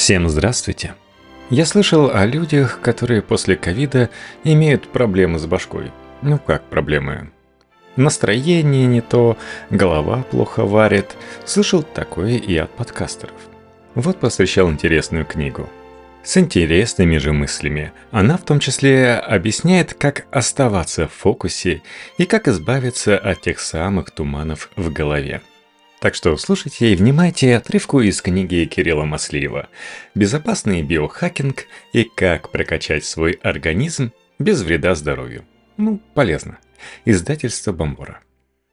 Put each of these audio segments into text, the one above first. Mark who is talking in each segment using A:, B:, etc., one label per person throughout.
A: Всем здравствуйте. Я слышал о людях, которые после ковида имеют проблемы с башкой. Ну как проблемы? Настроение не то, голова плохо варит. Слышал такое и от подкастеров. Вот повстречал интересную книгу. С интересными же мыслями. Она в том числе объясняет, как оставаться в фокусе и как избавиться от тех самых туманов в голове. Так что слушайте и внимайте отрывку из книги Кирилла Маслиева «Безопасный биохакинг и как прокачать свой организм без вреда здоровью». Полезно. Издательство Бомбора.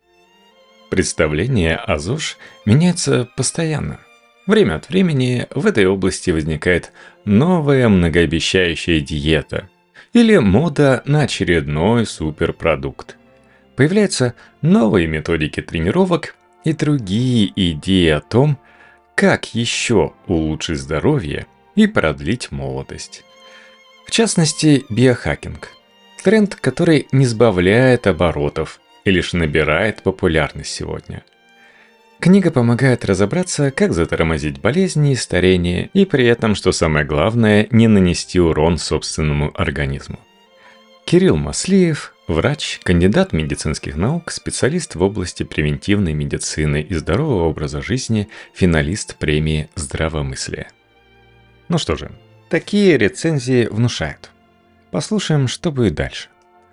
A: Представление о ЗОЖ меняется постоянно. Время от времени в этой области возникает новая многообещающая диета или мода на очередной суперпродукт. Появляются новые методики тренировок и другие идеи о том, как еще улучшить здоровье и продлить молодость. В частности, биохакинг. Тренд, который не сбавляет оборотов и лишь набирает популярность сегодня. Книга помогает разобраться, как затормозить болезни и старение, и при этом, что самое главное, не нанести урон собственному организму. Кирилл Маслиев – врач, кандидат медицинских наук, специалист в области превентивной медицины и здорового образа жизни, финалист премии «Здравомыслие». Ну что же, такие рецензии внушают. Послушаем, что будет дальше.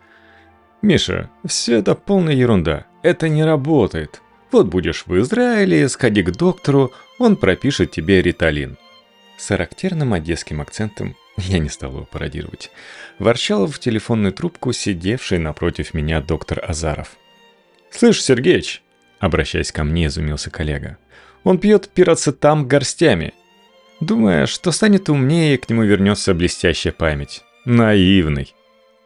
A: Миша, все это полная ерунда. Это не работает. Вот будешь в Израиле, сходи к доктору, он пропишет тебе риталин. С характерным одесским акцентом я не стал его пародировать. Ворчал в телефонную трубку сидевший напротив меня доктор Азаров. «Слышь, Сергеич!» — обращаясь ко мне, изумился коллега. «Он пьет пироцетам горстями, думая, что станет умнее и к нему вернется блестящая память. Наивный!»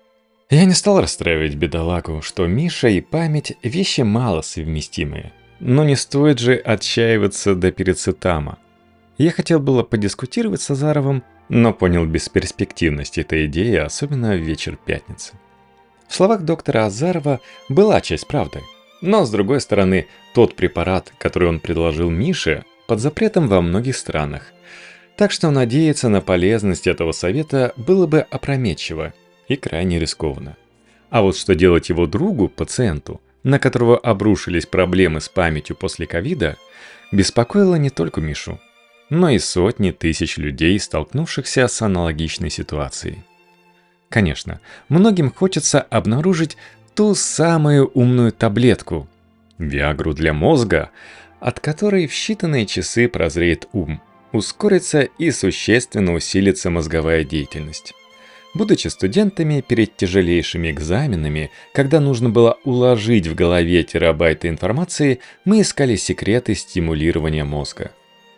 A: Я не стал расстраивать бедолагу, что Миша и память – вещи мало совместимые. Но не стоит же отчаиваться до пироцетама. Я хотел было подискутировать с Азаровым, но понял бесперспективность этой идеи, особенно в вечер пятницы. В словах доктора Азарова была часть правды. Но, с другой стороны, тот препарат, который он предложил Мише, под запретом во многих странах. Так что надеяться на полезность этого совета было бы опрометчиво и крайне рискованно. А вот что делать его другу, пациенту, на которого обрушились проблемы с памятью после ковида, беспокоило не только Мишу, но и сотни тысяч людей, столкнувшихся с аналогичной ситуацией. Конечно, многим хочется обнаружить ту самую умную таблетку, Виагру для мозга, от которой в считанные часы прозреет ум, ускорится и существенно усилится мозговая деятельность. Будучи студентами перед тяжелейшими экзаменами, когда нужно было уложить в голове терабайты информации, мы искали секреты стимулирования мозга.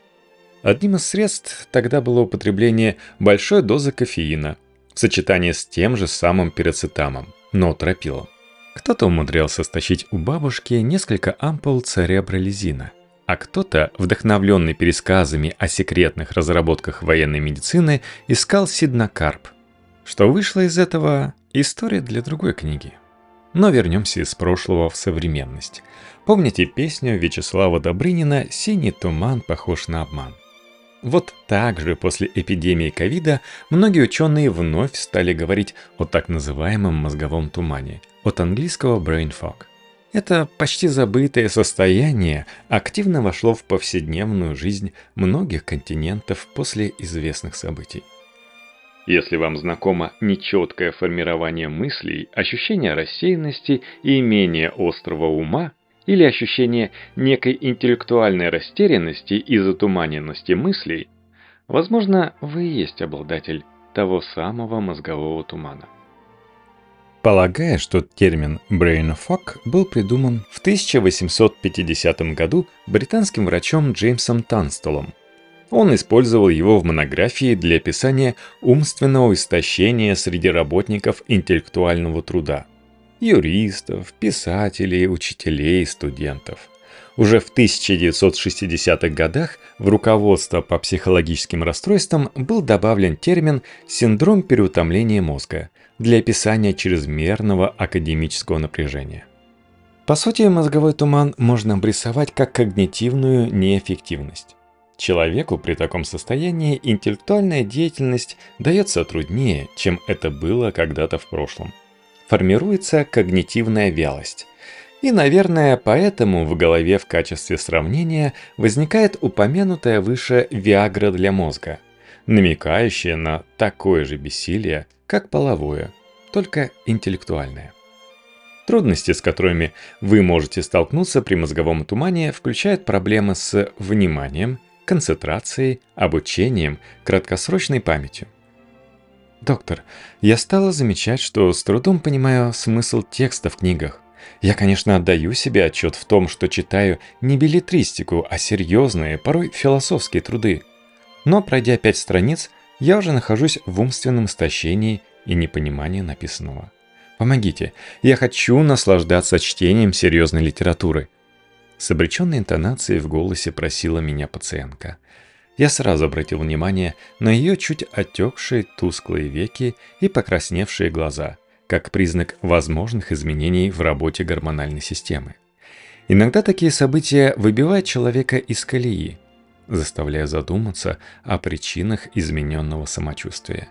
A: Одним из средств тогда было употребление большой дозы кофеина в сочетании с тем же самым пироцетамом, ноотропилом. Кто-то умудрялся стащить у бабушки несколько ампул церебролизина, а кто-то, вдохновленный пересказами о секретных разработках военной медицины, искал сиднокарб. Что вышло из этого – история для другой книги. Но вернемся из прошлого в современность. Помните песню Вячеслава Добрынина «Синий туман похож на обман»? Вот так же после эпидемии ковида многие ученые вновь стали говорить о так называемом мозговом тумане, от английского brain fog. Это почти забытое состояние активно вошло в повседневную жизнь многих континентов после известных событий. Если вам знакомо нечеткое формирование мыслей, ощущение рассеянности и менее острого ума, или ощущение некой интеллектуальной растерянности и затуманенности мыслей, возможно, вы и есть обладатель того самого мозгового тумана. Полагая, что термин brain fog был придуман в 1850 году британским врачом Джеймсом Танстелом, он использовал его в монографии для описания умственного истощения среди работников интеллектуального труда. Юристов, писателей, учителей, студентов. Уже в 1960-х годах в руководство по психологическим расстройствам был добавлен термин «синдром переутомления мозга» для описания чрезмерного академического напряжения. По сути, мозговой туман можно обрисовать как когнитивную неэффективность. Человеку при таком состоянии интеллектуальная деятельность дается труднее, чем это было когда-то в прошлом. Формируется когнитивная вялость. И, наверное, поэтому в голове в качестве сравнения возникает упомянутая выше Виагра для мозга, намекающая на такое же бессилие, как половое, только интеллектуальное. Трудности, с которыми вы можете столкнуться при мозговом тумане, включают проблемы с вниманием, концентрацией, обучением, краткосрочной памятью. Доктор, я стала замечать, что с трудом понимаю смысл текста в книгах. Я, конечно, отдаю себе отчет в том, что читаю не беллетристику, а серьезные, порой философские труды. Но, пройдя 5 страниц, я уже нахожусь в умственном истощении и непонимании написанного. Помогите, я хочу наслаждаться чтением серьезной литературы. С обреченной интонацией в голосе просила меня пациентка. Я сразу обратил внимание на ее чуть отекшие тусклые веки и покрасневшие глаза, как признак возможных изменений в работе гормональной системы. Иногда такие события выбивают человека из колеи, заставляя задуматься о причинах измененного самочувствия.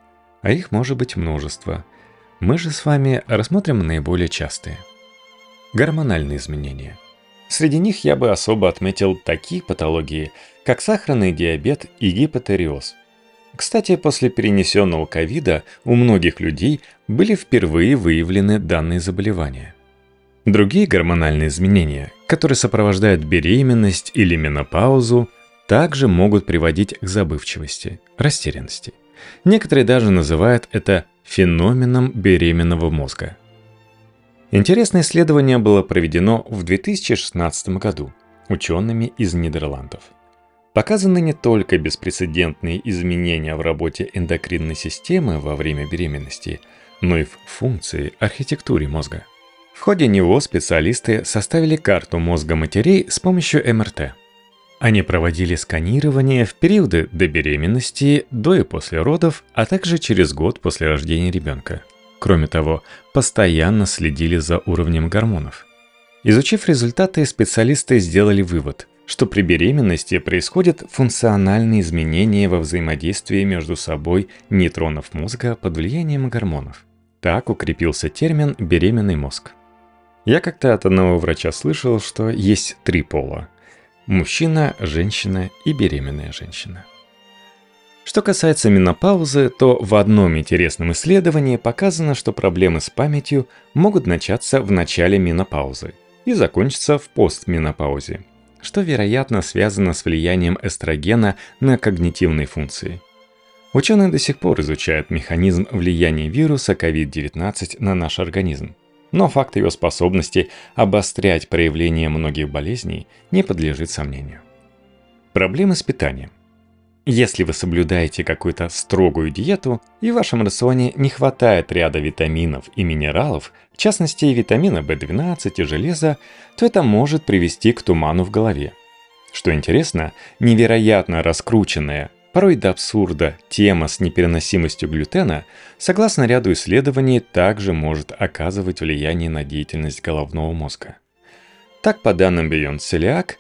A: А их может быть множество. Мы же с вами рассмотрим наиболее частые. Гормональные изменения. Среди них я бы особо отметил такие патологии, как сахарный диабет и гипотиреоз. Кстати, после перенесенного ковида у многих людей были впервые выявлены данные заболевания. Другие гормональные изменения, которые сопровождают беременность или менопаузу, также могут приводить к забывчивости, растерянности. Некоторые даже называют это феноменом беременного мозга. Интересное исследование было проведено в 2016 году учеными из Нидерландов. Показаны не только беспрецедентные изменения в работе эндокринной системы во время беременности, но и в функции, архитектуре мозга. В ходе него специалисты составили карту мозга матерей с помощью МРТ. Они проводили сканирование в периоды до беременности, до и после родов, а также через год после рождения ребенка. Кроме того, постоянно следили за уровнем гормонов. Изучив результаты, специалисты сделали вывод, что при беременности происходят функциональные изменения во взаимодействии между собой нейтронов мозга под влиянием гормонов. Так укрепился термин «беременный мозг». Я как-то от одного врача слышал, что есть 3 пола – мужчина, женщина и беременная женщина. Что касается менопаузы, то в одном интересном исследовании показано, что проблемы с памятью могут начаться в начале менопаузы и закончиться в постменопаузе, что, вероятно, связано с влиянием эстрогена на когнитивные функции. Ученые до сих пор изучают механизм влияния вируса COVID-19 на наш организм, но факт его способности обострять проявление многих болезней не подлежит сомнению. Проблемы с питанием. Если вы соблюдаете какую-то строгую диету и в вашем рационе не хватает ряда витаминов и минералов, в частности витамина В12 и железа, то это может привести к туману в голове. Что интересно, невероятно раскрученная, порой до абсурда, тема с непереносимостью глютена, согласно ряду исследований, также может оказывать влияние на деятельность головного мозга. Так, по данным Beyond Celiac,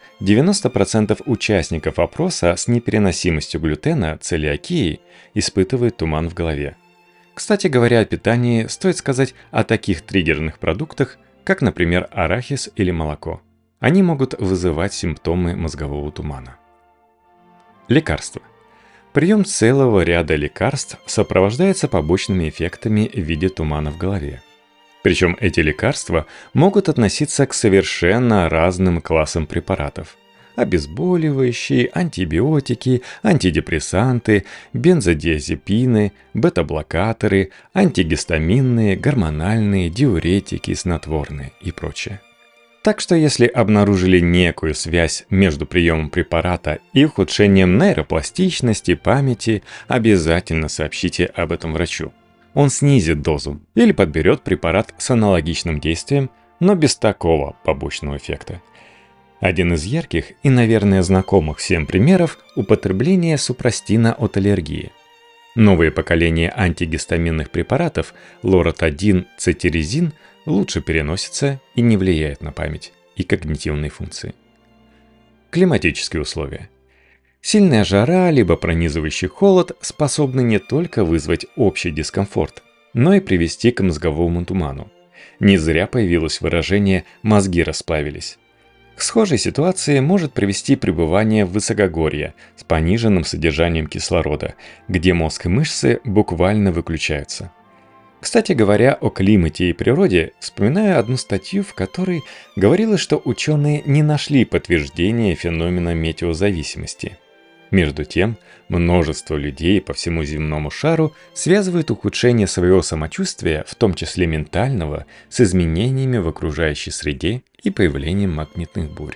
A: 90% участников опроса с непереносимостью глютена, целиакией, испытывают туман в голове. Кстати говоря о питании, стоит сказать о таких триггерных продуктах, как, например, арахис или молоко. Они могут вызывать симптомы мозгового тумана. Лекарства. Прием целого ряда лекарств сопровождается побочными эффектами в виде тумана в голове. Причем эти лекарства могут относиться к совершенно разным классам препаратов. Обезболивающие, антибиотики, антидепрессанты, бензодиазепины, бета-блокаторы, антигистаминные, гормональные, диуретики, снотворные и прочее. Так что если обнаружили некую связь между приемом препарата и ухудшением нейропластичности, памяти, обязательно сообщите об этом врачу. Он снизит дозу или подберет препарат с аналогичным действием, но без такого побочного эффекта. Один из ярких и, наверное, знакомых всем примеров – употребление супрастина от аллергии. Новое поколение антигистаминных препаратов лоротадин, цетиризин лучше переносится и не влияет на память и когнитивные функции. Климатические условия. Сильная жара либо пронизывающий холод способны не только вызвать общий дискомфорт, но и привести к мозговому туману. Не зря появилось выражение «мозги расплавились». К схожей ситуации может привести пребывание в высокогорье с пониженным содержанием кислорода, где мозг и мышцы буквально выключаются. Кстати говоря, о климате и природе, вспоминаю одну статью, в которой говорилось, что ученые не нашли подтверждения феномена метеозависимости. Между тем, множество людей по всему земному шару связывают ухудшение своего самочувствия, в том числе ментального, с изменениями в окружающей среде и появлением магнитных бурь.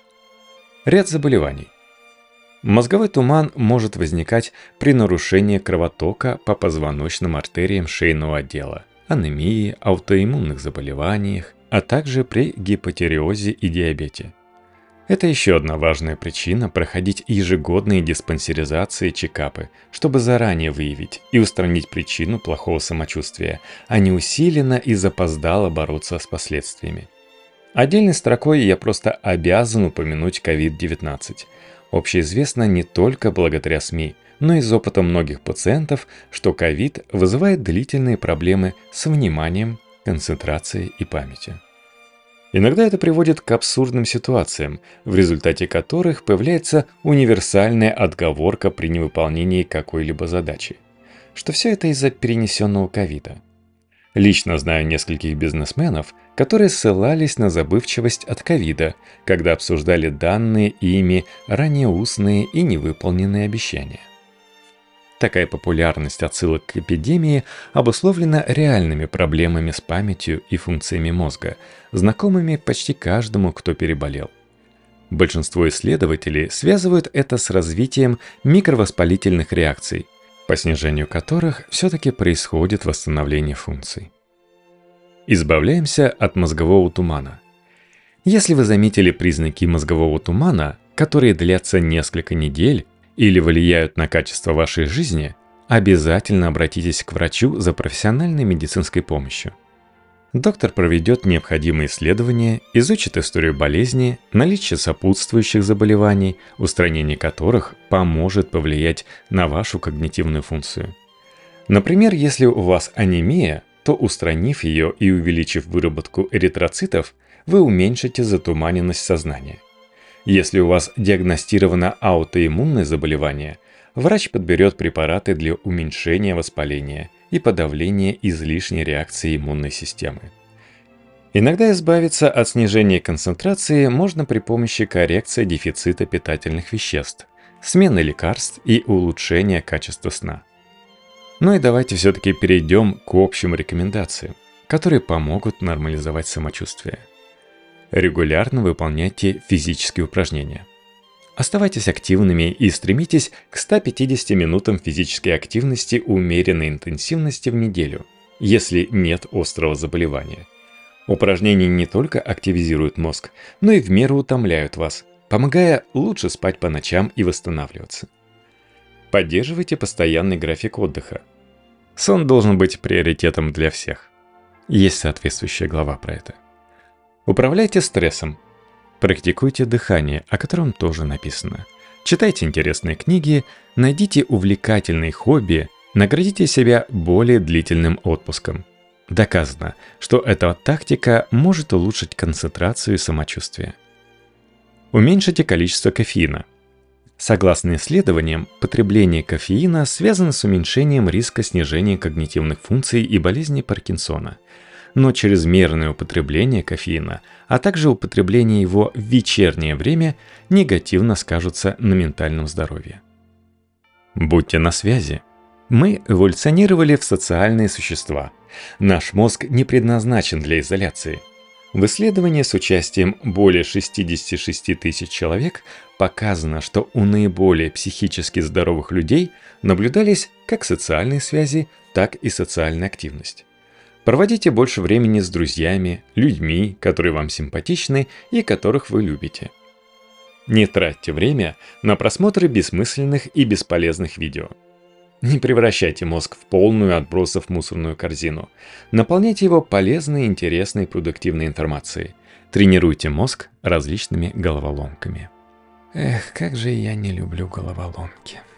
A: Ряд заболеваний. Мозговой туман может возникать при нарушении кровотока по позвоночным артериям шейного отдела, анемии, аутоиммунных заболеваниях, а также при гипотиреозе и диабете. Это еще одна важная причина проходить ежегодные диспансеризации и чекапы, чтобы заранее выявить и устранить причину плохого самочувствия, а не усиленно и запоздало бороться с последствиями. Отдельной строкой я просто обязан упомянуть COVID-19. Общеизвестно не только благодаря СМИ, но и из опыта многих пациентов, что COVID вызывает длительные проблемы с вниманием, концентрацией и памятью. Иногда это приводит к абсурдным ситуациям, в результате которых появляется универсальная отговорка при невыполнении какой-либо задачи, что все это из-за перенесенного ковида. Лично знаю нескольких бизнесменов, которые ссылались на забывчивость от ковида, когда обсуждали данные ими ранее устные и невыполненные обещания. Такая популярность отсылок к эпидемии обусловлена реальными проблемами с памятью и функциями мозга, знакомыми почти каждому, кто переболел. Большинство исследователей связывают это с развитием микровоспалительных реакций, по снижению которых все-таки происходит восстановление функций. Избавляемся от мозгового тумана. Если вы заметили признаки мозгового тумана, которые длятся несколько недель, или влияют на качество вашей жизни, обязательно обратитесь к врачу за профессиональной медицинской помощью. Доктор проведет необходимые исследования, изучит историю болезни, наличие сопутствующих заболеваний, устранение которых поможет повлиять на вашу когнитивную функцию. Например, если у вас анемия, то устранив ее и увеличив выработку эритроцитов, вы уменьшите затуманенность сознания. Если у вас диагностировано аутоиммунное заболевание, врач подберет препараты для уменьшения воспаления и подавления излишней реакции иммунной системы. Иногда избавиться от снижения концентрации можно при помощи коррекции дефицита питательных веществ, смены лекарств и улучшения качества сна. Ну и давайте все-таки перейдем к общим рекомендациям, которые помогут нормализовать самочувствие. Регулярно выполняйте физические упражнения. Оставайтесь активными и стремитесь к 150 минутам физической активности умеренной интенсивности в неделю, если нет острого заболевания. Упражнения не только активизируют мозг, но и в меру утомляют вас, помогая лучше спать по ночам и восстанавливаться. Поддерживайте постоянный график отдыха. Сон должен быть приоритетом для всех. Есть соответствующая глава про это. Управляйте стрессом. Практикуйте дыхание, о котором тоже написано. Читайте интересные книги, найдите увлекательные хобби, наградите себя более длительным отпуском. Доказано, что эта тактика может улучшить концентрацию и самочувствие. Уменьшите количество кофеина. Согласно исследованиям, потребление кофеина связано с уменьшением риска снижения когнитивных функций и болезни Паркинсона. Но чрезмерное употребление кофеина, а также употребление его в вечернее время негативно скажутся на ментальном здоровье. Будьте на связи. Мы эволюционировали в социальные существа. Наш мозг не предназначен для изоляции. В исследовании с участием более 66 тысяч человек показано, что у наиболее психически здоровых людей наблюдались как социальные связи, так и социальная активность. Проводите больше времени с друзьями, людьми, которые вам симпатичны и которых вы любите. Не тратьте время на просмотры бессмысленных и бесполезных видео. Не превращайте мозг в полную отбросов мусорную корзину. Наполняйте его полезной, интересной, продуктивной информацией. Тренируйте мозг различными головоломками. Эх, как же я не люблю головоломки.